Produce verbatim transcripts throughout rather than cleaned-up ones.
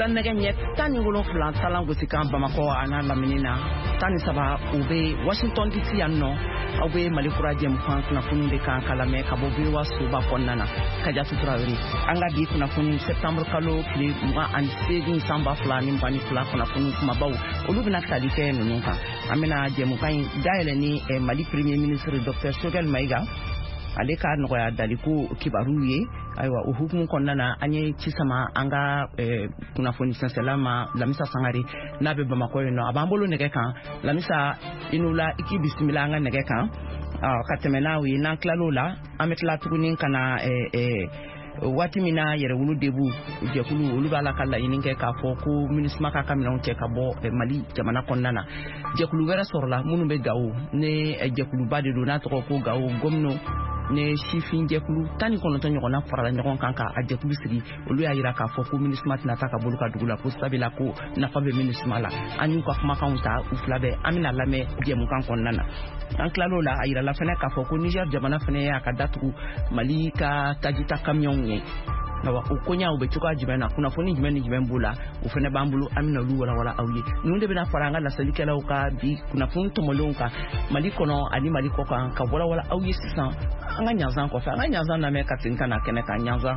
wula nɛgɛ ɲɛ tan ni wolonfila talan gosi kan Bamakɔ a n'a lamini na tan ni saba u bɛ Washington D C yan nɔ aw bɛ Mali kura jɛmukan kunnafoni de kan ka lamɛn ka bɔ V O A soba kɔnɔna na Kadiatu Tarawele an ka bi kunnafoni septembre kalo tile mugan ani seegin san ba fila ni mugan ni fila kunnafoni kumabaw olu bɛna tali kɛ ninnu kan an bɛna jɛmukan in dayɛlɛ ni Mali premier ministre Docteur Choguel Maïga ale ka nɔgɔya daliko kibaru ye ayiwa o hukumu kɔnɔna na an ye ci sama an ka kunnafoni sɛnsɛnla ma Lamisa Sangare n'a bɛ Bamakɔ yen nɔ a b'an bolo nɛgɛ kan Lamisa i n'u la i k'i bisimila an ka nɛgɛ kan ka tɛmɛ n'aw ye n'an tilal'o la an bɛ tila tuguni ka na waati min na yɛrɛwolo debu jɛkulu olu b'a la ka laɲini kɛ k'a fɔ ko MINUSMA ka ka minɛnw cɛ ka bɔ Mali jamana kɔnɔna na jɛkulu wɛrɛ sɔrɔla minnu bɛ Gawo ne jɛkuluba de don n'a tɔgɔ ko Gawo Gomino ne sifin jɛkulu tan ni kɔnɔntɔn ɲɔgɔnna farala ɲɔgɔn kan ka a jɛkulu sigi olu y'a jira k'a fɔ ko MINUSMA tɛna taa ka bolo ka dugu la ko sabila ko nafa bɛ MINUSMA la an y'u ka kumakanw ta u fila bɛɛ an bɛna lamɛn jɛmukan kɔnɔna na an tilal'o la a yirala fɛnɛ k'a fɔ ko Niger jamana fɛnɛ y'a ka datugu Mali ka tajita kamiyɔnw ye awa o koɲa u bɛ cogoya jumɛn na kunnafoni jumɛn ni jumɛn b'o la o fɛnɛ b'an bolo an bɛna olu walawala aw ye ninnu de bɛna fara an ka lasalikɛlaw ka bi kunnafoni tɔmɔlenw kan Mali kɔnɔ ani Mali kɔ kan ka walawala aw ye sisan an ka ɲanzan kɔfɛ an ka ɲanzan lamɛn ka segin ka na kɛnɛ kan ɲanzan.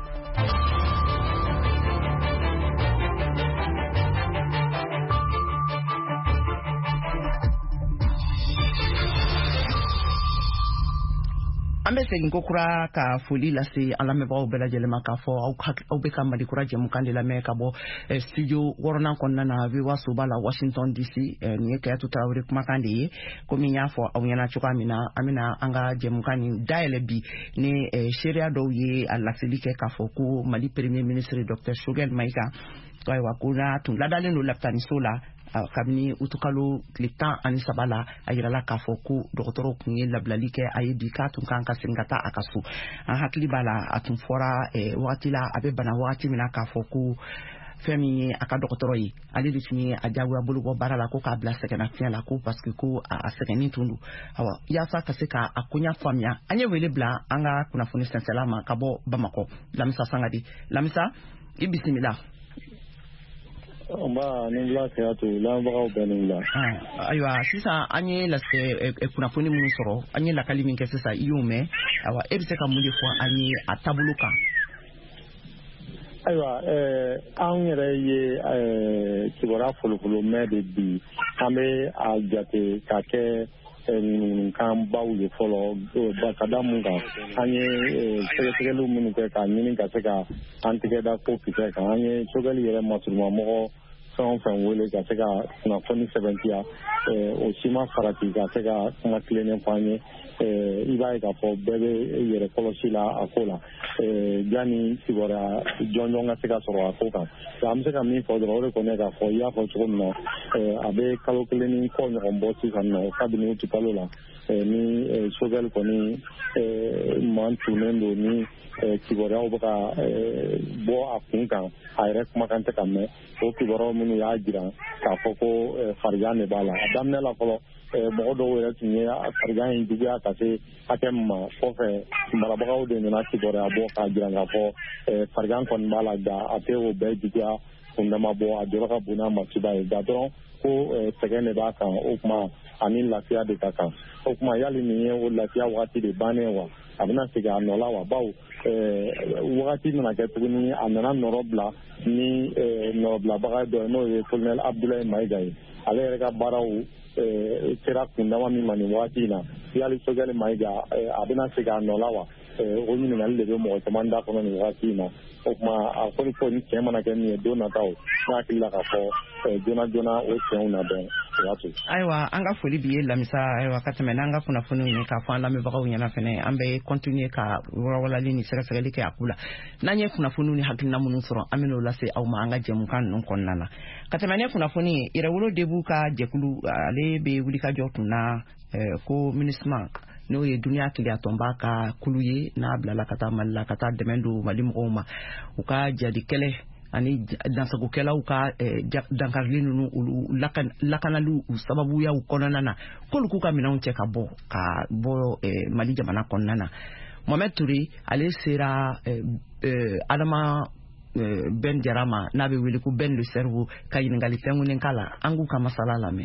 An bɛ segin ko kura ka foli lase an lamɛnbagaw bɛɛ lajɛlen ma k'a fɔ aw bɛ ka Mali kura jɛmukan de lamɛn ka bɔ studio wɔɔrɔnan kɔnɔna na V O A soba la Washington D C nin ye Kadiatu Tarawele kumakan de ye komi n y'a fɔ aw ɲɛna cogoya min na an bɛna an ka jɛmukan nin dayɛlɛ bi ni seereya dɔw ye a laseli kɛ k'a fɔ ko Mali premier ministre Docteur Choguel Maïga ayiwa ko n'a tun ladalen don lapitaniso la kabini utukalo tile tan ani saba la a yirala k'a fɔ ko dɔgɔtɔrɔw tun ye labilali kɛ a ye bi k'a tun kan ka segin ka taa a ka so an hakili b'a la a tun fɔra wagati la a bɛ bana wagati min na k'a fɔ ko fɛn min ye a ka dɔgɔtɔrɔ ye ale de tun ye a jagoya bolo bɔ baara la ko k'a bila sɛgɛnnafiɲɛ la ko parce que ko a sɛgɛnnin tun don awa yaasa ka se k'a koɲa faamuya an ye wele bila an ka kunnafoni sɛnsɛnla ma ka bɔ Bamakɔ Lamisa Sangare Lamisa i bisimila. Nba ni la Kadiatu lamɛnbagaw bɛɛ ni la. Ayiwa sisan an ye kunnafoni minnu sɔrɔ an ye lakali min kɛ sisan i y'o mɛn awa e bɛ se ka mun de fɔ an ye a taabolo kan. Ayiwa an yɛrɛ ye kibaruya folofolo mɛn de bi an bɛ a jate ka kɛ ŋunukan baw ye fɔlɔ ka da mun kan an ye sɛgɛsɛgɛliw minnu kɛ k'a ɲini ka se ka an tigɛ da ko kisɛ kan an ye Choguel yɛrɛ masurumamɔgɔ fɛn o fɛn wele ka se ka kunnafoni sɛbɛntiya o si ma farati ka se ka kuma tilennen fɔ an ye i b'a ye k'a fɔ bɛɛ bɛ yɛrɛ kɔlɔsi la a ko la yanni kibaruya jɔnjɔn ka se ka sɔrɔ a ko kan an bɛ se ka min fɔ dɔrɔn o de kɔni k'a fɔ i y'a fɔ cogo min na a bɛ kalo kelen ni kɔ ɲɔgɔn bɔ sisan nɔ kabini uti kalo la ni Choguel kɔni man tunnen don ni kibaruyaw bɛ ka bɔ a kun kan a yɛrɛ kumakan tɛ ka mɛn o kibaruyaw minnu y'a jira k'a fɔ ko farigan de b'a la a daminɛ la fɔlɔ mɔgɔ dɔw yɛrɛ tun ye farigan in juguya ka se hakɛ min ma kɔfɛ marabagaw de nana kibaruya bɔ k'a jira k'a fɔ farigan kɔni b'a la nka a tɛ o bɛɛ juguya kundama bɔ a jɔyɔrɔ ka bon n'a masiba ye nka dɔrɔn ko sɛgɛn de b'a kan o tuma ani lafiya de ka kan o tuma yali nin ye o lafiya wagati de bannen wa a bɛna segin a nɔ la wa bawo wagati nana kɛ tuguni a nana nɔrɔ bila ni nɔrɔbilabaga dɔ ye n'o ye Colonel Abdoulaye Maïga ye ale yɛrɛ ka baaraw sera kundama min ma nin wagati in na yali Choguel Maïga a bɛna segin a nɔ la wa o ɲininkali de bɛ mɔgɔ caman da kɔnɔ nin wagati in na o tuma a kɔni fɔ ni tiɲɛ mana kɛ min ye don nataw n'a hakili la k'a fɔ joona joona o tiɲɛw na bɛn o y'a to. Ayiwa an ka foli bi ye Lamisa ayiwa ka tɛmɛ n'an ka kunnafoniw ye k'a fɔ an lamɛnbagaw ɲɛna fɛnɛ an bɛ continuer ka walawalali ni sɛgɛsɛgɛli kɛ a ko la n'an ye kunnafoniw ni hakilina minnu sɔrɔ an bɛn'o lase aw ma an ka jɛmukan ninnu kɔnɔna na ka tɛmɛ ne kunnafoni ye yɛrɛwolo debu ka jɛkulu ale bɛ wulikajɔ kunna ko MINUSMA n'o ye duniya tiliya tɔnba ka kulu ye n'a bilala ka taa Mali la ka taa dɛmɛ don Mali mɔgɔw ma u ka jadi kɛlɛ ani dansagokɛlaw ka dankarili ninnu lakanali sababuyaw kɔnɔna na k'olu k'u ka minɛnw cɛ ka bɔ ka bɔ Mali jamana kɔnɔna na Mohamed Touré ale sera Adama Ben Jarama n'a bɛ wele ko Ben le cerveau ka ɲininkali fɛnkunnen k'a la an k'u ka masala lamɛn.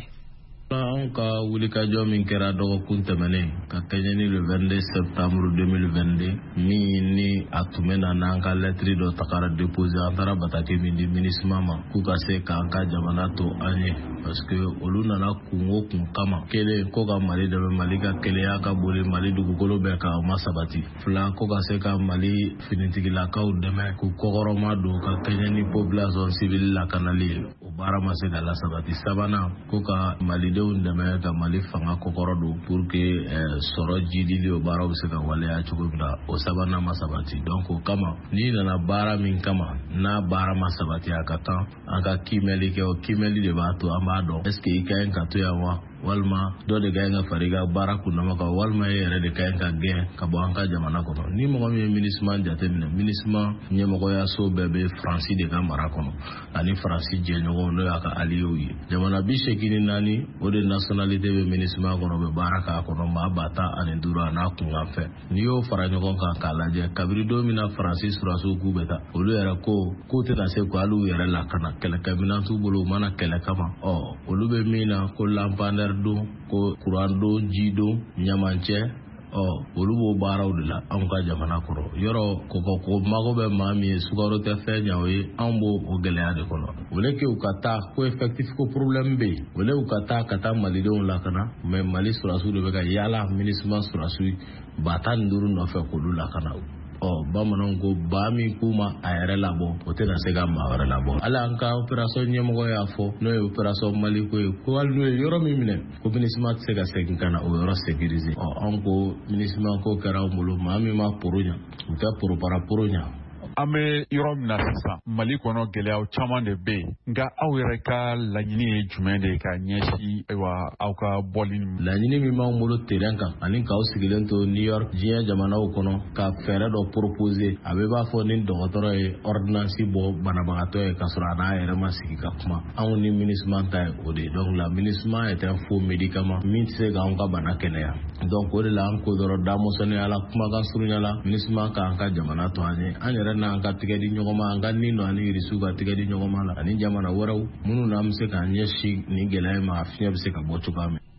An ka wulikajɔ min kɛra dɔgɔkun tɛmɛnen ka kɛɲɛ ni le vingt-deux septembre deux mille vingt-deux min ni a tun bɛ na n'an ka lɛtiri dɔ tagara déposer an taara bataki min di MINUSMA ma k'u ka se k'an ka jamana to an ye parce que olu nana kun o kun kama kelen ko ka Mali dɛmɛ Mali ka kelenya ka boli Mali dugukolo bɛɛ ka ma sabati fila ko ka se ka Mali finitigilakaw dɛmɛ k'u kɔkɔrɔma don ka kɛɲɛ ni population civile lakanali ye o baara ma se ka la sabati sabanan ko ka Mali dɛmɛ ka Mali fanga kɔkɔrɔ don pour que sɔrɔ jidili o baaraw bɛ se ka waleya cogo min na o sabanan ma sabati donc o kama n'i nana baara min kama n'a baara ma sabati a ka kan an ka kimɛli kɛ o kimɛli de b'a to an b'a dɔn est ce que i ka ɲi ka to yan wa walima dɔ de ka ɲi ka fara i ka baara kunnama kan walima e yɛrɛ de ka ɲi ka gɛn ka bɔ an ka jamana kɔnɔ ni mɔgɔ min ye MINUSMA jateminɛ MINUSMA ɲɛmɔgɔyaso bɛɛ bɛ Faransi de ka mara kɔnɔ ani Faransi jɛɲɔgɔnw n'o y'a ka alliés ye jamana bi seegin ni naani o de nationalité bɛ MINUSMA kɔnɔ bɛ baara k'a kɔnɔ maa ba tan ani duuru a n'a kunkan fɛ n'i y'o fara ɲɔgɔn kan k'a lajɛ kabiri don min na Faransi surasiw k'u bɛ taa olu yɛrɛ ko k'u tɛ ka se ko hali u yɛrɛ lakana kɛlɛkɛminɛn t'u bolo u mana kɛlɛ kama ɔ olu bɛ min na ko lampadaire don ko kuran don ji don ɲamancɛ ɔ olu b'o baaraw de la anw ka jamana kɔrɔ yɔrɔ kɔkɔ ko mago bɛ maa min ye sukaro tɛ fɛn ɲa o ye anw b'o o gɛlɛya de kɔnɔ wele ke u ka taa ko effectif ko problème bɛ yen wele u ka taa ka taa malidenw lakana mais Mali surasiw de bɛ ka yaala MINUSMA surasiw ba tan ni duuru nɔfɛ k'olu lakana ɔ bamananw ko ba min k'u ma a yɛrɛ labɔ o tɛna se ka maa wɛrɛ labɔ hali an ka opération ɲɛmɔgɔ y'a fɔ n'o ye opération Mali ko ye ko hali n'o ye yɔrɔ min minɛ ko MINUSMA tɛ se ka segin ka na o yɔrɔ sécuriser ɔ an ko MINUSMA ko kɛra anw bolo maa min ma poro ɲa u tɛ poro para poro ɲa an bɛ yɔrɔ min na sisan Mali kɔnɔ gɛlɛyaw caman de bɛ yen nka aw yɛrɛ ka laɲini ye jumɛn de ye ka ɲɛsin ayiwa aw ka bɔli laɲini min b'anw bolo terrain kan ani k'aw sigilen to New York diɲɛ jamanaw kɔnɔ ka fɛɛrɛ dɔ proposer a bɛ b'a fɔ ni dɔgɔtɔrɔ ye ordonnance bɔ banabagatɔ ye k'a sɔrɔ a n'a yɛrɛ ma sigi ka kuma anw ni MINUSMA ta ye o de ye donc la MINUSMA est un faux médicament min tɛ se k'anw ka bana kɛnɛya donc o de la an ko dɔrɔn damusɔnnenya la kumakan surunya la MINUSMA k'an ka jamana to an ye an yɛrɛ n'an ka tigɛ di ɲɔgɔn ma an ka nin nɔ ani irisiw ka tigɛ di ɲɔgɔn ma la ani jamana wɛrɛw minnu n'an bɛ se k'an ɲɛsin nin gɛlɛya ma a fiɲɛ bɛ se ka bɔ cogoya min.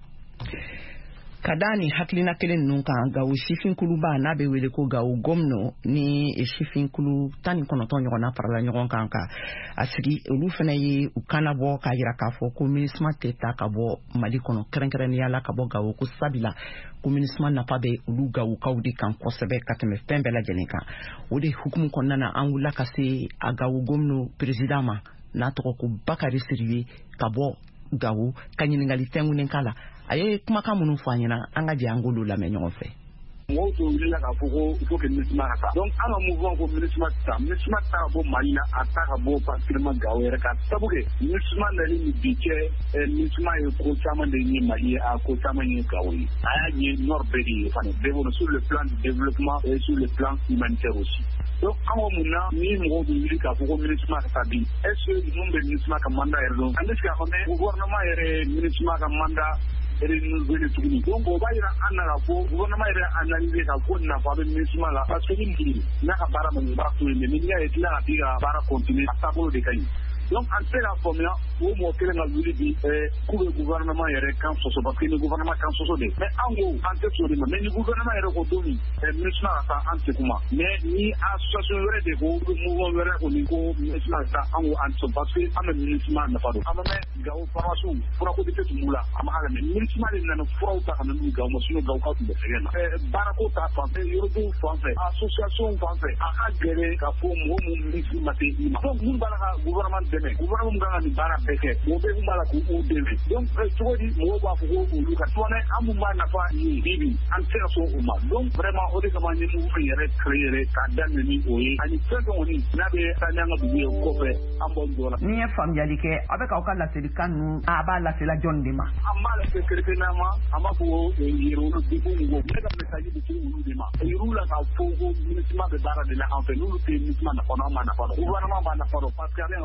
Ka da ni hakilina kelen ninnu kan Gawo sifinkuluba n'a bɛ wele ko Gawo Gomno ni sifinkulu tan ni kɔnɔntɔn ɲɔgɔnna farala ɲɔgɔn kan ka a sigi olu fana ye u kana bɔ k'a jira k'a fɔ ko MINUSMA tɛ taa ka bɔ Mali kɔnɔ kɛrɛnkɛrɛnnenya la ka bɔ Gawo ko sabila ko MINUSMA nafa bɛ olu Gawokaw de kan kosɛbɛ ka tɛmɛ fɛn bɛɛ lajɛlen kan o de hukumu kɔnɔna na an wulila ka se a Gawo Gomno président ma n'a tɔgɔ ko Bakari Sidibe ka bɔ Gawo ka ɲininkali fɛnkunnen k'a la a ye kumakan minnu fɔ an ɲɛna an ka jɛ an k'olu lamɛn ɲɔgɔn fɛ. mɔgɔw tun wulila k'a fɔ ko il faut que MINUSMA ka taa donc an ka mouvement ko MINUSMA tɛ taa MINUSMA tɛ taa ka bɔ Mali la a taa ka bɔ particulièrement Gawo yɛrɛ kan sabu kɛ MINUSMA nali ni bi cɛ MINUSMA ye ko caman de ɲɛ Mali ye a ko caman ɲɛ Gawo ye a y'a ɲɛ nord bɛɛ de ye fana bɛɛ sur le plan du développement et sur le plan humanitaire aussi. Donc an ko mun na ni mɔgɔw bɛ wuli k'a fɔ ko MINUSMA ka taa bi est ce que ninnu bɛ MINUSMA ka mandat yɛrɛ dɔn ale sigi a fɔ gouvernement yɛrɛ MINUSMA ka mandat renouvelé tuguni donc o b'a jira an na k'a fɔ gouvernement yɛrɛ analyser ka ko nafa bɛ MINUSMA la parce que ni nin n'a ka baara ma ɲɛ i b'a to yen mais n'i y'a ye tila ka t'i ka baara continuer a taabolo de ka ɲi donc an tɛ k'a faamuya o mɔgɔ kelen ka wuli bi k'u bɛ gouvernement yɛrɛ kan sɔsɔ parce que ni gouvernement kan sɔsɔ de mais an ko an tɛ sɔn o de ma mais ni gouvernement yɛrɛ ko don min MINUSMA ka taa an tɛ kuma mais ni association wɛrɛ de ko mouvement wɛrɛ kɔni ko MINUSMA ka taa an ko an tɛ sɔn parce que an bɛ MINUSMA nafa dɔn an bɛ mɛn Gawo pharmaciw furako de tɛ tun b'u la a ma hali mɛ MINUSMA de nana furaw ta ka na n'u Gawo ma sinon Gawokaw tun bɛ sɛgɛn na baarako ta fan fɛ yɔrɔdenw fan fɛ association fan fɛ a ka gɛlɛn k'a fɔ mɔgɔ minnu MINUSMA tɛ i ma donc minnu b'a la ka gouvernement dɛmɛ gouvernement min kan ka nin baara bɛɛ kɛ mɔgɔ bɛ mun b'a la k'u dɛmɛ donc cogo di mɔgɔw b'a fɔ ko olu ka tɔnɛ an mun b'a nafa ye bibi an tɛ se ka sɔn o ma donc vraiment o de kama ni mouvement yɛrɛ créé yɛrɛ k'a daminɛ ni o ye ani fɛn fɛn kɔni n'a bɛ taa ni an ka dugu ye kɔfɛ an b'o jɔ la. Ni ye faamuyali kɛ a bɛ k'aw ka laselikan ninnu a b'a lasela jɔn de ma. An b'a lase kerekenan ma an b'a fɔ ko yɛrɛwolo degun ko ne ka message bɛ se olu de ma yiriw la k'a fɔ ko MINUSMA bɛ baara de la an fɛ n'olu tɛ MINUSMA nafa dɔn an ma nafa dɔn gouvernement b'a nafa dɔn parce que ale ka gouvernement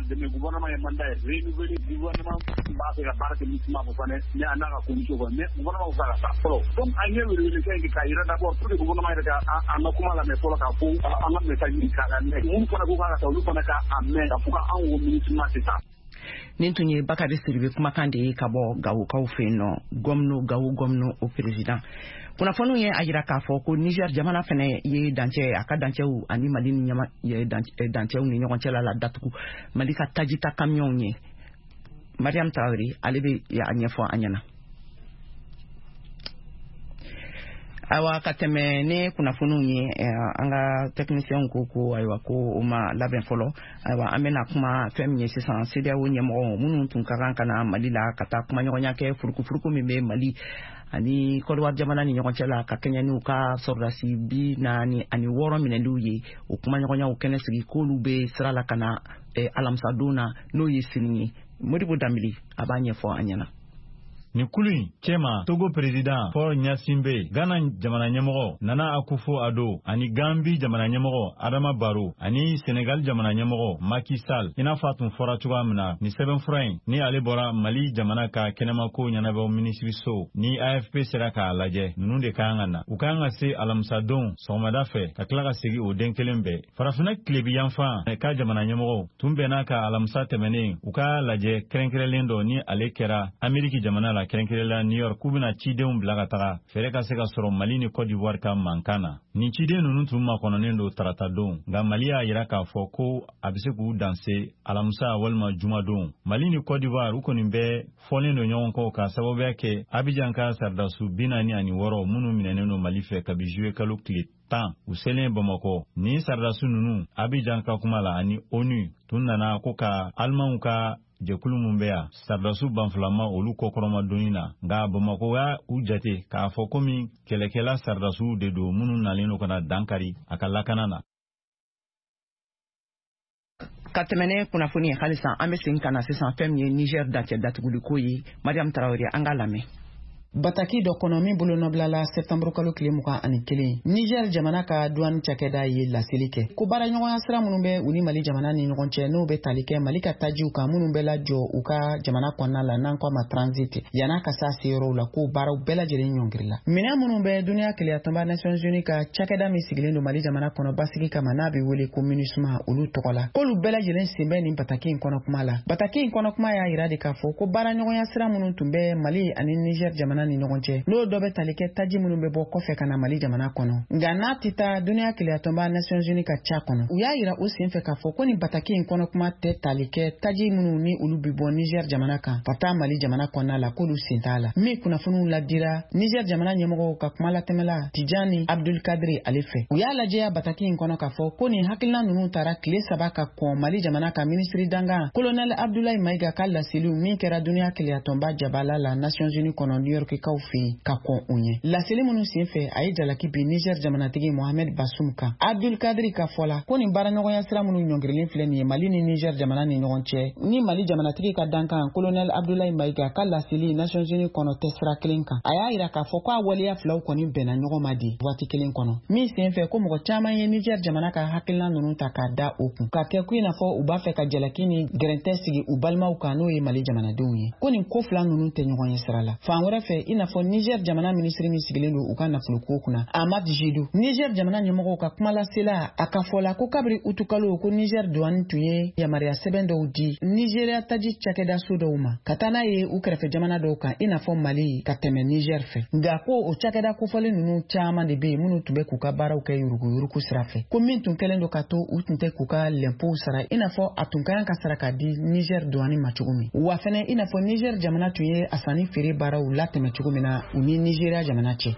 dɛmɛ gouvernement ye mandat renouvelé gouvernement b'a fɛ ka baara kɛ MINUSMA fɔ fana mais a n'a ka condition kɔnɔ mais gouvernement fɛ ka taa fɔlɔ donc an ye wele kɛ k'a yira d'abord pour que gouvernement yɛrɛ ka an ka kuma lamɛn fɔlɔ k'a fɔ an ka message k'a lamɛn mun fana ko k'a ka taa olu fana ka a mɛn ka fɔ k'an ko MINUSMA tɛ taa. nin tun ye Bakari Sidibe kumakan de ye ka bɔ Gawukaw fɛ yen nɔ Gɔmno Gawu Gɔmno o président. Kunnafoniw ye a jira k'a fɔ ko Niger jamana fana ye dancɛ a ka dancɛw ani Mali ni dancɛw ni ɲɔgɔn cɛla la datugu Mali ka tajita kamiyɔnw ye. Mariam Traoré ale bɛ a ɲɛfɔ an ɲɛna. Awa ka tɛmɛ ne kunnafoniw ye an ka technicien ko ko ayiwa ko o ma labɛn fɔlɔ ayiwa an bɛna kuma fɛn min ye sisan C D A O ɲɛmɔgɔ minnu tun ka kan ka na Mali la ka taa kuma ɲɔgɔnya kɛ furukufuruku min bɛ Mali ani Côte d'Ivoire jamana ni ɲɔgɔn cɛ la ka kɛɲɛ n'u ka sɔrɔdasi bi naani ani wɔɔrɔ minɛliw ye o kuma ɲɔgɔnyaw kɛnɛ sigi k'olu bɛ sira la ka na alamisa don na n'o ye sini ye Modibo Dambili a b'a ɲɛfɔ an ɲɛna. Ni kulu in cɛma Togo président Paul Gnassingbé, Ghana jamana ɲɛmɔgɔ Nana Akufo-Addo ani Gambie jamana ɲɛmɔgɔ Adama Barrow ani Senegal jamana ɲɛmɔgɔ Macky Sall i n'a fɔ a tun fɔra cogoya min na ni sɛbɛnfura in ni ale bɔra Mali jamana ka kɛnɛmako ɲɛnabɔ minisiriso ni A F P sera k'a lajɛ ninnu de kan ka na u kan ka se alamisadon sɔgɔmada fɛ ka tila ka segin o den kelen bɛɛ farafinna tilebi yanfan ka jamana ɲɛmɔgɔ tun bɛnna ka alamisa tɛmɛnen u ka lajɛ kɛrɛnkɛrɛnlen dɔ ni ale kɛra Ameriki jamana la kɛrɛnkɛrɛnla New York k'u bɛna cidenw bila ka taga fɛrɛ ka se ka sɔrɔ Mali ni Côte d'Ivoire ka mankan na nin ciden ninnu tun makɔnɔnen don tarata don nka Mali y'a yira k'a fɔ ko a bɛ se k'u danse alamisa walima jumadon Mali ni Côte d'Ivoire u kɔni bɛɛ fɔlen don ɲɔgɔn kɔ ka sababuya kɛ Abidjan ka saridasu bi naani ani wɔɔrɔ minnu minɛnen don Mali fɛ kabi juillet kalo tile tan u selen Bamakɔ ni saridasu ninnu Abidjan ka kuma la ani ONU tun nana ko ka Alimanw ka jɛkulu mun bɛ yan saridasu banfilama olu kɔkɔrɔma donni na nka Bamako y'a u jate k'a fɔ komi kɛlɛkɛla saridasuw de don minnu nalen don ka na dankari a ka lakana na. Ka tɛmɛ ne kunnafoni ye halisa an bɛ segin ka na sisan fɛn min ye Niger dancɛ datuguliko ye Mariam Traoré an k'a lamɛn. Bataki dɔ kɔnɔ min bolo nɔbilala septembre kalo tile mugan ani kelen Niger jamana ka douane cakɛda ye laseli kɛ ko baara ɲɔgɔnya sira minnu bɛ u ni Mali jamana ni ɲɔgɔn cɛ n'o bɛ tali kɛ Mali ka tajiw kan minnu bɛ lajɔ u ka jamana kɔnɔna la n'an k'a ma transit yan'a ka se se yɔrɔw la ko baaraw bɛɛ lajɛlen ɲɔngirila minɛn minnu bɛ duniya keleyatɔnba Nations Unies ka cakɛda min sigilen don Mali jamana kɔnɔ basigi kama n'a bɛ wele ko MINUSMA olu tɔgɔ la k'olu bɛɛ lajɛlen sen bɛ nin bataki in kɔnɔ kuma la bataki in kɔnɔ kuma y'a yira de k'a fɔ ko baara ɲɔgɔnya sira minnu tun bɛ Mali ani Niger jamana ni ɲɔgɔn cɛ n'o dɔ bɛ tali kɛ taji minnu bɛ bɔ kɔfɛ ka na Mali jamana kɔnɔ nka n'a tɛ taa duniya keleyatɔnba Nations Unies ka ca kɔnɔ u y'a yira o sen fɛ k'a fɔ ko nin bataki in kɔnɔ kuma tɛ tali kɛ taji minnu ni olu bɛ bɔ Niger jamana kan ka taa Mali jamana kɔnɔna la k'olu sen t'a la min kunnafoniw ladira Niger jamana ɲɛmɔgɔw ka kuma latɛmɛla Tijani Abdul Kadri ale fɛ u y'a lajɛya bataki in kɔnɔ k'a fɔ ko nin hakilina ninnu taara tile saba ka kɔn Mali jamana ka minisiri dangan Colonel Abdoulaye Maiga ka laseliw min kɛra duniya keleyatɔnba jabala la Nations Unies kɔnɔ New York kaw fɛ ka kɔn u ɲɛ laseli minnu sen fɛ a ye jalaki bi Niger jamanatigi Mohamed Bassoum kan Abdul Kadri ka fɔ la ko nin baara ɲɔgɔnya sira minnu ɲɔngirilen filɛ nin ye Mali ni Niger jamana ni ɲɔgɔn cɛ ni Mali jamanatigi ka dankan Colonel Abdoulaye Maiga ka laseli Nations Unies kɔnɔ tɛ sira kelen kan a y'a yira k'a fɔ ko a waleya filaw kɔni bɛnna ɲɔgɔn ma di waati kelen kɔnɔ min sen fɛ ko mɔgɔ caman ye Niger jamana ka hakilina ninnu ta k'a da o kun ka kɛ ko i n'a fɔ u b'a fɛ ka jalaki ni gɛrɛntɛ sigi u balimaw kan n'o ye Mali jamanadenw ye ko nin ko fila ninnu tɛ ɲɔgɔn ye sira la fan wɛrɛ fɛ i n'a fɔ Niger jamana minisiri min sigilen don u ka nafolo ko kunna Ahmad Jidou Niger jamana ɲɛmɔgɔw ka kuma lasela a ka fɔ la ko kabiri utukalo ko Niger douane tun ye yamaruya sɛbɛn dɔw di Nigeria taji cakɛda so dɔw ma ka taa n'a ye u kɛrɛfɛ jamana dɔw kan i n'a fɔ Mali ka tɛmɛ Niger fɛ nka ko o cakɛda kofɔlen ninnu caman de bɛ yen minnu tun bɛ k'u ka baaraw kɛ yuruguyurugu sira fɛ ko min tun kɛlen don ka to u tun tɛ k'u ka lɛnpow sara i n'a fɔ a tun ka kan ka sara ka di Niger douane ma cogo min wa fɛnɛ i n'a fɔ Niger jamana tun ye a sanni feere baaraw latɛmɛ cogo min na u ni Nigeria jamana cɛ.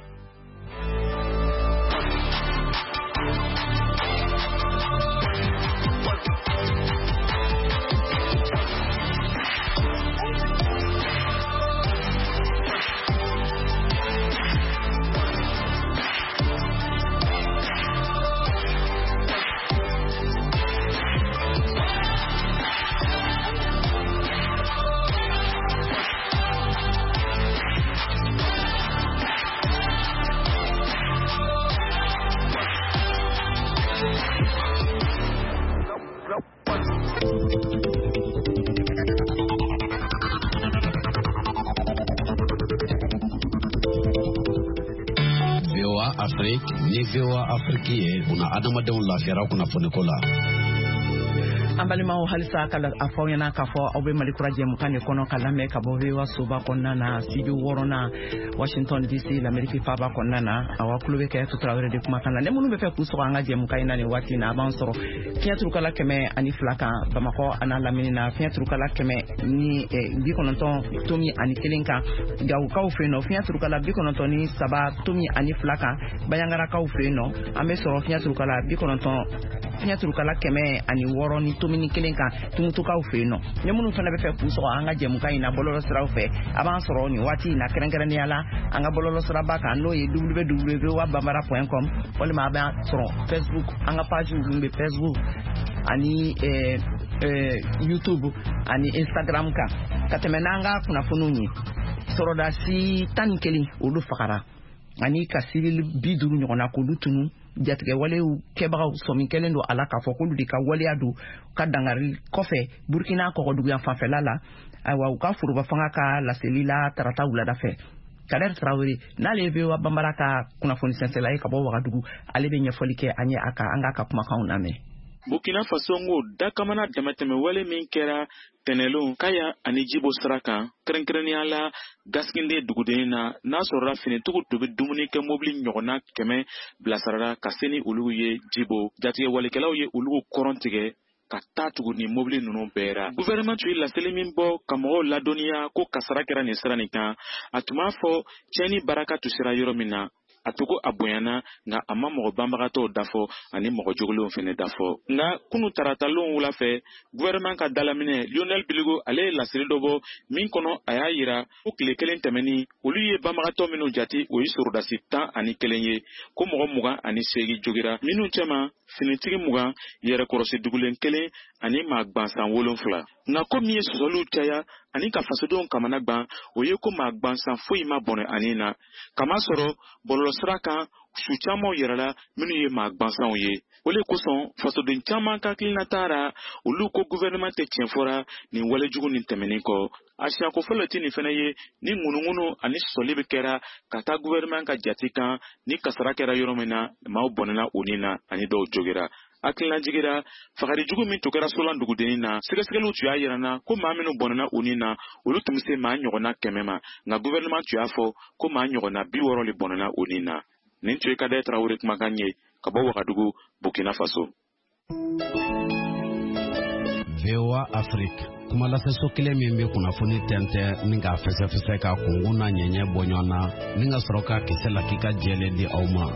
Afrique ni V O A Afrique ye kuna adamadenw lafiyara kunnafoni ko la. Ambalimaw halisa kala afawena kafo obe malikura jemukane kono kalame kabovewa soba konnana studio worona Washington D C l'Amérique faba konnana awakulube ke tutrawere de kuma kana ne munu be fe kuso anga jemukaina ne wati na bansoro fiatru kala keme ani flaka bamako ana lamina fiatru kala keme ni bi kononton tomi ani kelenka gaw kaw feno fiatru kala bi kononton ni saba tomi ani flaka bayangara kaw feno ame soro fiatru kala bi kononton fiatru kala keme ani woro ni tomini kelenka tumutuka ufeno nyamunu fana befe kuso anga jemuka ina bololo sra ufe abansoro ni wati na kerengereni ala anga bololo sra baka no ye w w w wa bambara point com wala ma ba soro Facebook anga page ngbe Facebook ani eh, eh, YouTube ani Instagram ka katemenanga kuna fununi soro da si tanikeli ulu fakara ani kasiri biduru nyona ko lutunu jatge wale kebagaw somi kelen do ala ka fokulu di ka wale adu ka dangari kofe Burkina ko dugu ya fanfelala awa ka furuba fanga ka la selila tarata wula dafe Kader Traoré na lebe wa bambaraka kuna foni sensela ka bo wa dugu alebe nyafolike anye aka anga ka kuma kauna me Burkina Faso ngo dakamana damateme wale min kera tenelo kaya ani jibo saraka krenkreni ala gaskinde dugudena nasora fini tugu tubi dumuni ke mobili nyogona keme blasarara kaseni uluye jibo jatiye wale kelaw ye ulugo korontige ka tatugu ni mobili nunu bera gouvernement tu la selimin bo kamo la donia ko kasara kera ni sarani kan atuma fo cheni baraka tu sira yoro mina atuko aboyana nga ama mogo bambagato dafo ani mogo jogolo fene dafo nga kunu taratalon wula fe gouvernement ka dalamine Lionel Biligo ale la siridobo min kono aya yira ko kile kelen temeni oluye bambagato minu jati o yisuru tan ani kelenye ko mogo muga ani segi jogira minu chema finitigi muga yere korosi dugulen kelen ani magbansan wolonfla nga ko miye sosolu chaya ani ka fasodon kamana gban oye ko magbansan foyi ma bone anina kama soro bololo sraka su chamo yerala minu ye magbansan oye ole koson fasodon chama ka klina tara ulu ko gouvernement te tienfora ni wale jugu ni temeni ko asia ko foloti ni fene ye ni ngunungunu ani solibe kera kata gouvernement ka jatika ni kasara kera yoromena ma bonena onina ani do jogira akila jigira fakari jugu min tokera solan dugudenina segesegelu tu ayirana ko ma minu bonana onina olu tumse ma nyogona kemema nga gouvernement tu afo ko ma nyogona bi woro li bonana onina nin tu ka de Traoré kuma ganye ka bo wakadugu Burkina Faso. V O A Afrique kuma la feso kile min be kunnafoni tente ninga fese fese ka kunguna nyenye bonyona ninga soroka kisela kika jele di auma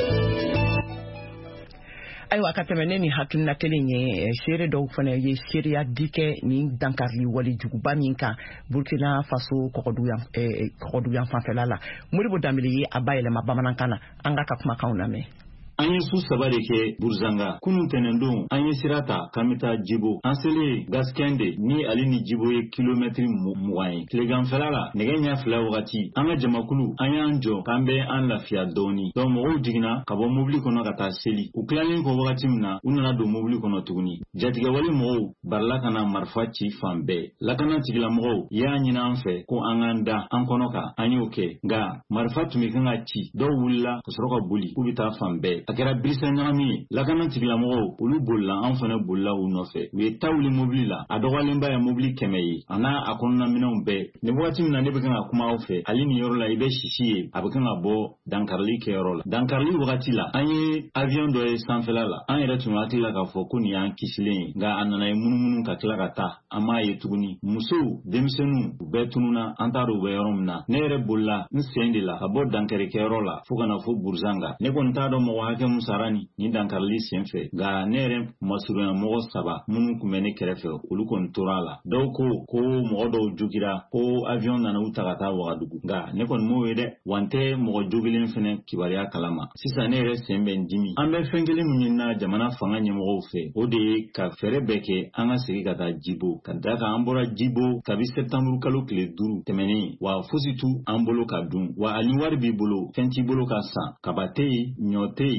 aywa katemene ni hakilina kelenye shere do fane ye sheria dike ni dankarli wali juguba minka Burkina Faso kokoduya eh kokoduya fanfelala muribo damili abayele mabamankana anga ka kuma kauna me Anye su sabare ke Burzanga kunun tenendon anye sirata kamita jibo ansele gaskende ni alini jibo ye kilometri muwaye klegan felala negenya fela wakati anga jamakulu anye anjo kambe an lafia doni don mo digina kabo mobili kono kata seli uklalin ko wakati mna unana do mobili kono tuguni jatiga wali mo barla kana marfachi fambe lakana tigila mo ya nyina anfe ko anganda ankonoka anye oke ga marfatu mikanga chi do wulla kusroka buli ubita fambe akera brisa nyami lakana tigila mo ulu bolla anfana bolla unofe we tawli mobili la adogalen ba ya mobili kemeyi ana akonna minon be ne wati mina ne bekanga kuma ofe alini yoro la ibe shishiye abekanga bo dankarli ke yoro la dankarli wakati la anye avion do e sanfela la anye retu mati la ka foko ni an kisile nga anana e munumunu ka kila kata ama ye tuguni muso demisenu betununa antaro be yoro mna ne re bolla nsende la abo dankere ke yoro la fuka na fo Burzanga ne kon tado mo hake musarani ni dankarli senfe ga nere masuru mo saba munu kumene kerefe ulu kon torala doko ko mo do jugira ko avion na utakata wagadugu ga ne kon mo wede wante mo jugilen fene kibariya kalama sisa nere sembe ndimi ambe fengele munina jamana fanga nyemo fe ode ka fere beke anga sigi kata jibo kadaka ambora jibo kabi septembre kalo kile duru temeni wa fusitu ambolo kadun wa aliwar bibolo fenti bolo ka sa kabate nyote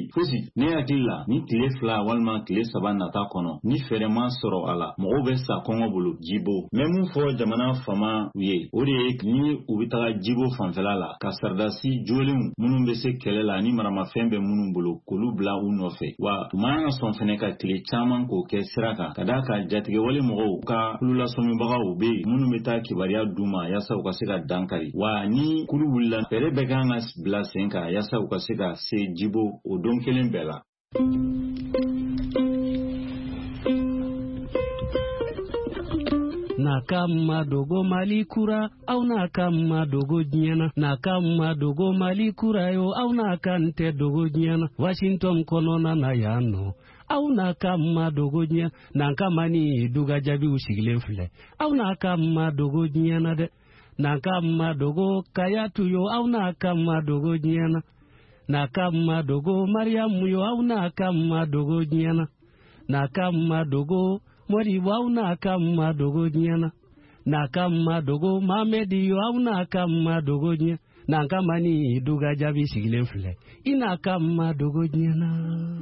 bi fosi ne hakili la ni tile fila walima tile saba nata kɔnɔ ni fɛrɛma sɔrɔ a la mɔgɔw bɛ sa kɔngɔ bolo jibo mɛ mun fɔ jamana fama u ye o de ye ni u bɛ taga jibo fanfɛla la ka saridasi jolenw minnu bɛ se kɛlɛ la ni maramafɛn bɛ minnu bolo k'olu bila u nɔfɛ wa u man kan ka sɔn fɛnɛ ka tile caman k'o kɛ sira kan ka d'a kan jatigɛwale mɔgɔw ka kululasɔmibagaw bɛ yen minnu bɛ taa kibaruya d'u ma yaasa u ka se ka dankari wa ni kulu wulila fɛɛrɛ bɛɛ kan ka bila sen kan yaasa u ka se ka se jibo o don kelen bɛɛ la. Nakama dogo malikura au nakama dogo nyana nakama dogo malikura yo au nakante dogo nyana Washington konona na yano au nakama dogo nyana nakama ni duga jabi usigilen file au nakama dogo nyana de nakama dogo kayatu yo au nakama dogo nyana nakama dogo Mariamu yo au nakama dogo nyana nakama dogo Mori wau na kama dogo nyana na kama dogo Mamedi wau na kama dogo nyana na kama ni duga jabi sigilen fule ina kama dogo nyana.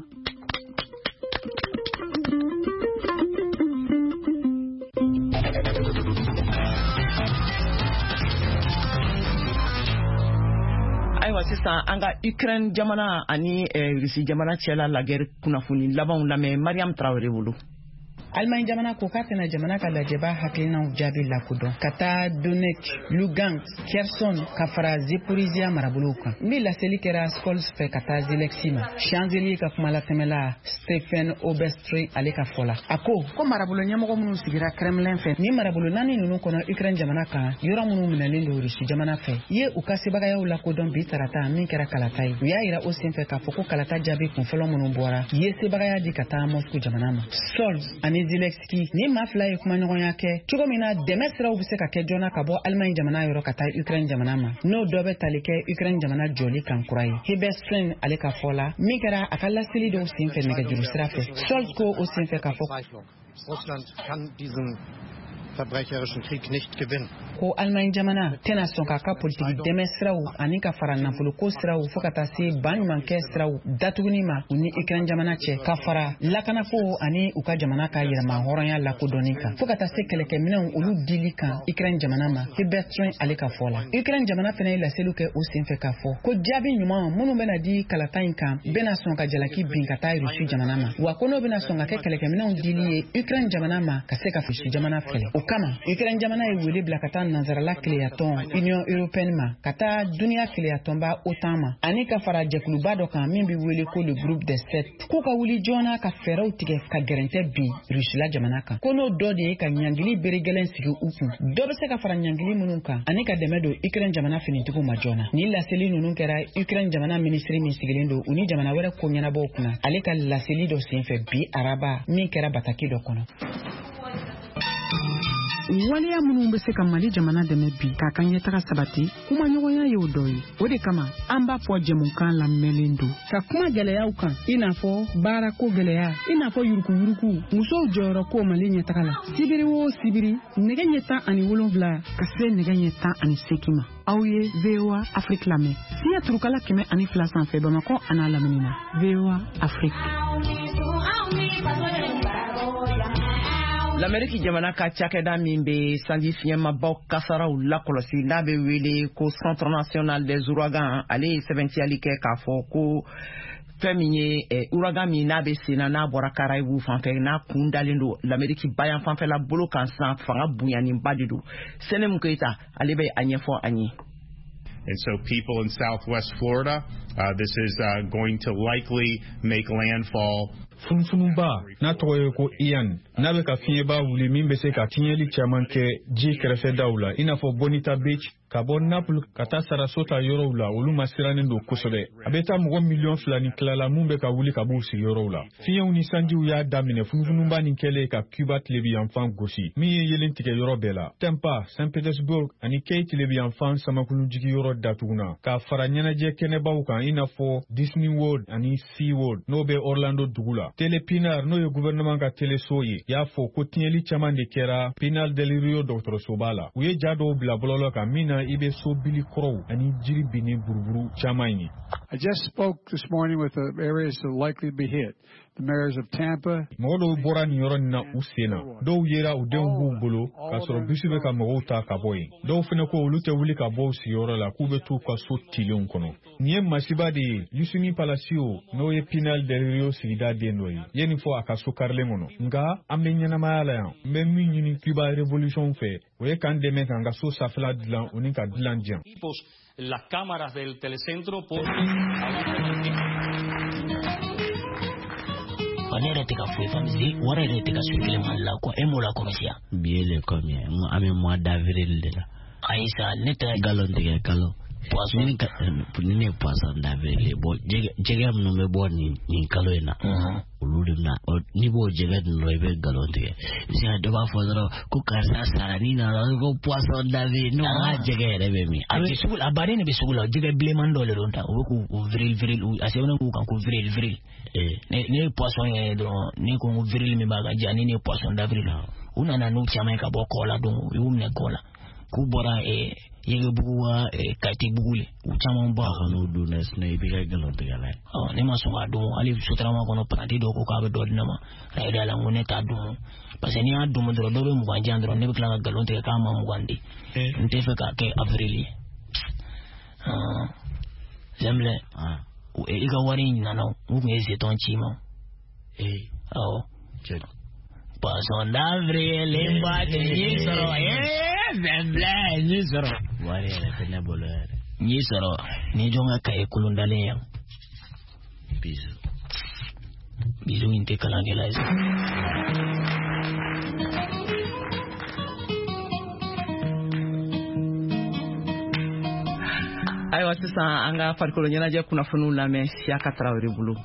Aiwa sisan an ka Ukraine jamana ani Russie jamana cɛla la guerre kunnafoni labanw lamɛn Mariam Traoré bolo. Allemagne jamana ko ka tɛna jamana ka lajɛba hakilinaw jaabi lakodɔn ka taa Donetsk, Lugansk, Kherson ka fara Zaporizhia marabolow kan ni laseli kɛra Scholz fɛ ka taa Zelensky ma Chancelier ka kumalatɛmɛla Stephen Obestry ale ka fɔ la a ko ko marabolo ɲɛmɔgɔ minnu sigira Kremlin fɛ ni marabolo naani ninnu kɔnɔ Ukraine jamana kan yɔrɔ minnu minɛlen don Russie jamana fɛ ye u ka sebagayaw lakodɔn bi tarata min kɛra kalata ye u y'a yira o senfɛ k'a fɔ ko kalata jaabi kunfɔlɔ minnu bɔra ye sebagaya di ka taa Moscow jamana ma Scholz ani Zelensky ni maa fila ye kuma ɲɔgɔnya kɛ cogo min na dɛmɛ siraw bɛ se ka kɛ joona ka bɔ Allemagne jamana yɔrɔ ka taa Ukraine jamana ma n'o dɔ bɛ tali kɛ Ukraine jamana jɔli kan kura ye Hebestreen ale ka fɔ la min kɛra a ka laseli dɔw senfɛ nɛgɛjuru sira fɛ Scholz ko o senfɛ ka fɔ Russland kann diesen verbrecherischen Krieg nicht gewinnen. Ko Allemagne jamana tena sɔn k'a ka politiki dɛmɛ siraw ani ka fara nafoloko siraw fo ka taa se baɲumankɛ siraw datuguni ma u ni Ukraine jamana cɛ ka fara lakanako ani u ka jamana ka yɛlɛma hɔrɔnya lakodɔnni kan fo ka taa se kɛlɛkɛminɛnw olu dili kan Ukraine jamana ma Hebestreen ale ka fɔ la Ukraine jamana fana ye laseliw kɛ o senfɛ k'a fɔ ko jaabi ɲuman minnu bɛna di kalata in kan bɛna sɔn ka jalaki bin ka taa Russie jamana ma wa ko n'o bɛna sɔn ka kɛ kɛlɛkɛminɛnw dili ye Ukraine jamana ma ka se ka Russie jamana fɛlɛ o kama Ukraine jamana ye wele bila ka taa nanzarala kileyatɔn Union Européenne ma ka taa duniya kileyatɔnba OTAN ma ani ka fara jɛkuluba dɔ kan min bɛ wele ko le groupe des sept k'u ka wuli joona ka fɛɛrɛw tigɛ ka gɛrɛntɛ bin Russie jamana kan ko n'o dɔ de ye ka ɲangili beregɛlɛn sigi u kun dɔ bɛ se ka fara ɲangili minnu kan ani ka dɛmɛ don Ukraine jamana finitigiw ma joona ni laseli ninnu kɛra Ukraine jamana ministre min sigilen don u ni jamana wɛrɛ ko ɲɛnabɔw kunna ale ka laseli dɔ senfɛ bi araba min kɛra bataki dɔ kɔnɔ. Waliya minnu bɛ se ka Mali jamana dɛmɛ bi k'a ka ɲɛtaga sabati kuma ɲɔgɔnya ye o dɔ ye o de kama an b'a fɔ jɛmukan lamɛnlen don ka kuma gɛlɛyaw kan i n'a fɔ baarako gɛlɛya i n'a fɔ yurukuyuruku musow jɔyɔrɔ ko Mali ɲɛtaga la sibiri o sibiri nɛgɛ ɲɛ tan ani wolonwula ka se nɛgɛ ɲɛ tan ani seegin ma aw ye V O A Afrique lamɛn siya turukala kɛmɛ ani fila sanfɛ Bamakɔ a n'a lamini na V O A Afrique. L'Amérique jamana ka cakɛda min bɛ sanji fiɲɛmabaw kasaraw lakɔlɔsi n'a bɛ wele ko Centre National des Ouragans ale ye sɛbɛntiyali kɛ k'a fɔ ko fɛn min ye ouragan min n'a bɛ senna n'a bɔra Caraïbes fanfɛ n'a kun dalen don l'Amérique bayan fanfɛla bolo kan san fanga bonyaninba de don Senem Keita ale bɛ a ɲɛfɔ an ye. And so people in southwest Florida, uh, this is uh, going to likely make landfall. Funfununba n'a tɔgɔ ye ko Ian n'a bɛ ka fiɲɛba wuli min bɛ se ka tiɲɛli caman kɛ ji kɛrɛfɛdaw la i n'a fɔ Bonita Beach ka bɔ Naples ka taa Sarasota yɔrɔw la olu ma sirannen don kosɛbɛ a bɛ taa mɔgɔ miliyɔn fila ni tilala mun bɛ ka wuli ka b'u sigiyɔrɔw la fiɲɛw ni sanjiw y'a daminɛ funfununba nin kɛlen ka Cuba tilebiyanfan gosi min ye yelen tigɛ yɔrɔ bɛɛ la Tampa, Saint Petersburg ani Key tilebiyanfan samakulu jigiyɔrɔ datuguna k'a fara ɲɛnajɛ kɛnɛbaw kan i n'a fɔ Disney World ani Sea World n'o bɛ Orlando dugu la télé Pinar no ye gouvernement ka télé so ye y'a fɔ ko tiɲɛli caman de kɛra Pinar del Rio dɔgɔtɔrɔsoba la u ye ja dɔw bila bɔlɔlɔ kan min na i bɛ so bili kɔrɔw ani jiri binni buruburu caman ye. I just spoke this morning with the areas that are likely to be hit. The mayors of Tampa. Mɔgɔ dɔw bɔra nin yɔrɔ nin na u sen na dɔw yera u denw b'u bolo k'a sɔrɔ bisi bɛ ka mɔgɔw ta ka bɔ yen dɔw fana ko olu tɛ wuli ka bɔ u sigiyɔrɔ la k'u bɛ t'u ka so tilenw kɔnɔ. Nin ye masiba de ye Yusuni Palacio n'o ye Pinar del Rio sigida den dɔ ye ye nin fɔ a ka so karilen kɔnɔ nka an bɛ ɲɛnamaya la yan n bɛ min ɲini Cuba Revolution fɛ o ye k'an dɛmɛ k'an ka so sanfɛla dilan o ni ka dilan diyan. Las cámaras del telecentro por Panera te ka fue famille wara re te ka suivre mal la quoi et mola commercia bien le combien ame mois d'avril de la Aïssa neta galon de galon poisson ni pour ni poisson d'avril bo jege am no me bo ni ni kaloina ulu na ni bo jege no be galon de si a doba fodro ku karsa sara ni na go poisson d'avril no a jege re be mi a sugul abare ne be sugul jege blemando le donta o ku vril vril a se wona ku kan ku vril vril ne ne poisson e do ni ko vril mi baga jani ne poisson d'avril una na no chama ka bo kola don yu ne kola ku bora e yege buwa e kati bugule u chama ba no do nes ne bi ga galon te gala oh ne ma so ga do ali sutra ma kono prati do ko ka be do dinama ra ida la ngone ta do parce ni a do mo do do be mu ganja ndro ne bi kala galon te ka ma mu gandi nte fe ka ke avril ah zemle ah u e ga wari na no u nge se ton chima eh oh che poisson d'avril le ba de yisoro eh zemle yisoro wari la tena bolere yisoro ni jonga kay kulundale yam bisu bisu inte kalangela isa ayiwa sisan an ka farikolo ɲɛnajɛ kunnafoniw lamɛn Siyaka Tarawele bolo.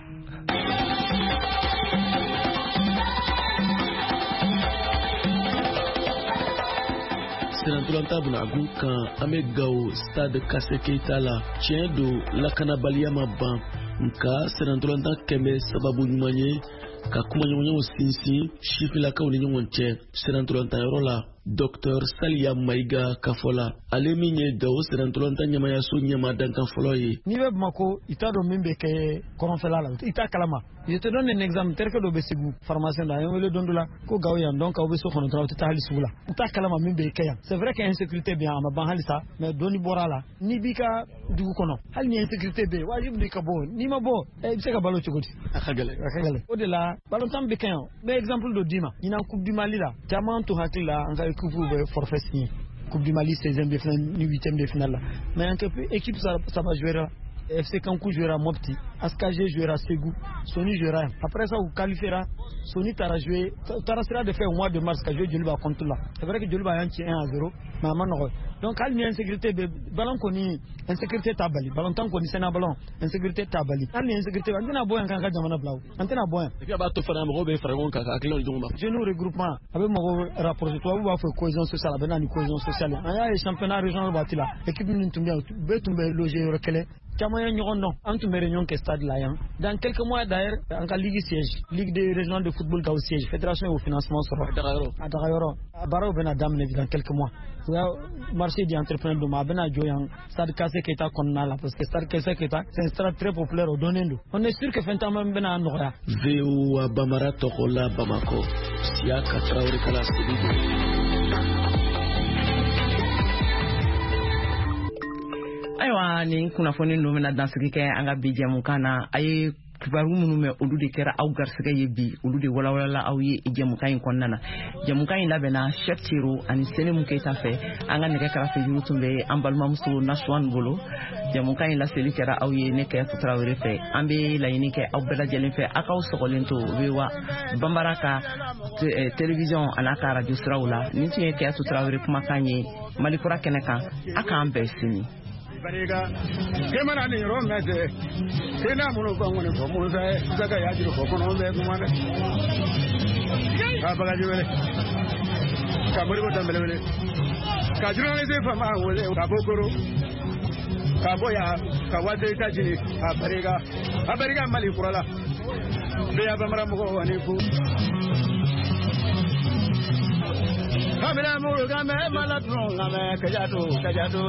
Sirantulanta bunagun kan an bɛ Gawo stade Kase Keita la tiɲɛ don lakanabaliya ma ban nka sirantulanta kɛmɛ sababu ɲuman ye ka kumaɲɔgɔnyaw sinsin sifilakaw ni ɲɔgɔn cɛ sirantulanta yɔrɔ la Docteur Saliya Maïga Kafola ale min ye Gawo sirantulanta ɲɛmayaso ɲɛmadankan fɔlɔ ye. N'i bɛ Bamako i t'a dɔn min bɛ kɛ kɔrɔnfɛla la i t'a kalama. Je te donne un exemple terikɛ dɔ bɛ Segu pharmacien dɔ a ye n wele don dɔ la ko Gawo yan donc aw bɛ so kɔnɔ dɔrɔn aw tɛ taa hali sugu la u t'a kalama min bɛ kɛ yan. C'est vrai que insécurité bɛ yan a ma ban halisa mais dɔɔni bɔra a la n'i b'i ka dugu kɔnɔ hali ni insécurité bɛ yen wajibi de ka bɔ n'i ma bɔ i bɛ se ka balo cogo di. A ka gɛlɛn a ka gɛlɛn o de la ballontan bɛ kɛ yan n bɛ exemple dɔ d'i ma ɲinan coupe du Mali la caman to hakili la an ka équipe bɛ forfait signé coupe du Mali seizième de finale ni huitième de finale là mais en quelque équipe ça ça va jouer là. F C Kankou jouera Mopti, Askagé jouera Ségou, Sony jouera. Après ça, vous qualifiera, Sony t'aura joué, t'aura sera de faire au mois de mars qu'a joué Djoliba contre là. C'est vrai que Djoliba a un à zéro, mais à Manoro. Donc, il y a une insécurité, ballon koni, insécurité tabali, ballon tant koni sena ballon, insécurité tabali. Il y a une insécurité, on a boyan kanga jamana blau, on a boyan. Et puis, abato fana mrobe fragon kaka akilo ndongba. Je nous regroupement, avec mon rapport de toi, vous va faire cohésion sociale, ben une cohésion sociale. Il y a un championnat régional batila, équipe nous tumbia, betumbe loger rekele. Cameroun ɲɔgɔn dɔn an tun bɛ réunion kɛ stade la yan dans quelques mois d'ailleurs an ka ligue siège ligue de régional de football Gawo siège fédération y'o financement sɔrɔ a daga yɔrɔ a daga yɔrɔ a baaraw bɛna daminɛ dans quelques mois u y'a marché di entrepreneur dɔ ma a bɛna jɔ yan stade Kase Keita kɔnɔna la parce que stade Kase Keita c'est un stade très populaire o dɔnnen don on est sûr que fɛn caman bɛna nɔgɔya. V O A Bamara tɔgɔ la Bamako Siyaka Tarawele kala Sedibe. Ayiwa nin kunnafoni ninnu bɛna dansigi kɛ an ka bi jɛmukan na a ye kibaru minnu mɛn olu de kɛra aw garisɛgɛ ye bi olu de walawalala aw ye jɛmukan in kɔnɔna na jɛmukan in labɛnna Cheick Tiro ani Senemu Keyita fɛ an ka nɛgɛ kɛrɛfɛ juru tun bɛ an balimamuso Nasuwan bolo jɛmukan in laseli kɛra aw ye ne Kɛyatu Tarawele fɛ an bɛ laɲini kɛ aw bɛɛ lajɛlen fɛ aw k'aw sɔgɔlen to u bɛ wa Banbara ka télévision a n'a ka radio siraw la nin tun ye Kɛyatu Tarawele kumakan ye Malikura kɛnɛ kan a k'an bɛɛ sini. Bariga kemana ni ro mete tena muno ko ngone ko muno sai saka ya jiro ko kono be ko mane ka baga jibele ka bori ko tambele bele ka jiro ne se fama wole ka bokoro ka boya ka wade ta jini ka bariga ka bariga mali kurala Bea Bamara Mugo and Ifu. Kamila Murugame, Malatron, Kajatu, Kajatu.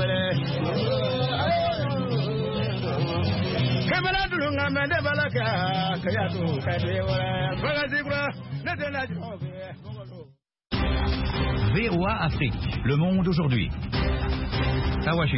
Kamala Durungame, Balaka, Kajatu, Kajatu, Bagazibra, Nathan. V O A Afrique, le monde aujourd'hui. À Washington.